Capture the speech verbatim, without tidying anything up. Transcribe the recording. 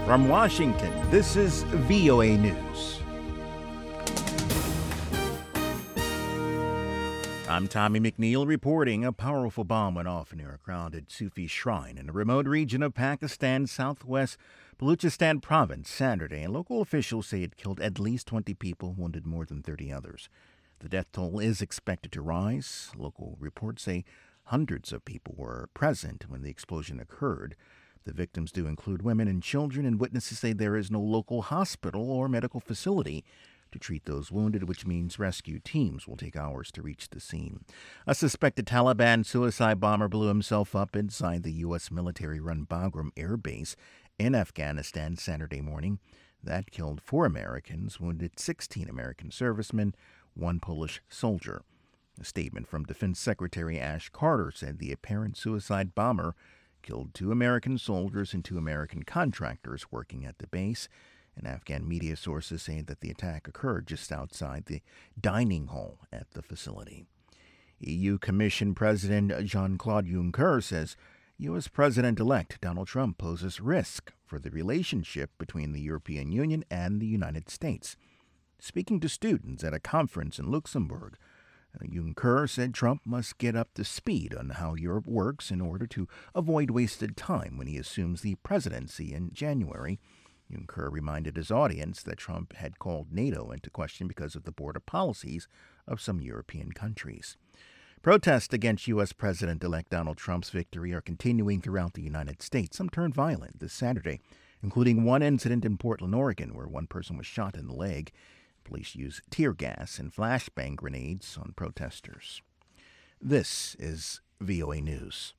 From Washington, this is V O A News. I'm Tommy McNeil reporting. A powerful bomb went off near a crowded Sufi shrine in a remote region of Pakistan's southwest Balochistan province Saturday, and local officials say it killed at least twenty people, wounded more than thirty others. The death toll is expected to rise. Local reports say hundreds of people were present when the explosion occurred. The victims do include women and children, and witnesses say there is no local hospital or medical facility to treat those wounded, which means rescue teams will take hours to reach the scene. A suspected Taliban suicide bomber blew himself up inside the U S military-run Bagram Air Base in Afghanistan Saturday morning. That killed four Americans, wounded sixteen American servicemen, one Polish soldier. A statement from Defense Secretary Ash Carter said the apparent suicide bomber killed two American soldiers and two American contractors working at the base. And Afghan media sources say that the attack occurred just outside the dining hall at the facility. E U Commission President Jean-Claude Juncker says U S. President-elect Donald Trump poses risk for the relationship between the European Union and the United States. Speaking to students at a conference in Luxembourg, Juncker said Trump must get up to speed on how Europe works in order to avoid wasted time when he assumes the presidency in January. Juncker reminded his audience that Trump had called NATO into question because of the border policies of some European countries. Protests against U S. President-elect Donald Trump's victory are continuing throughout the United States. Some turned violent this Saturday, including one incident in Portland, Oregon, where one person was shot in the leg. Police used tear gas and flashbang grenades on protesters. This is V O A News.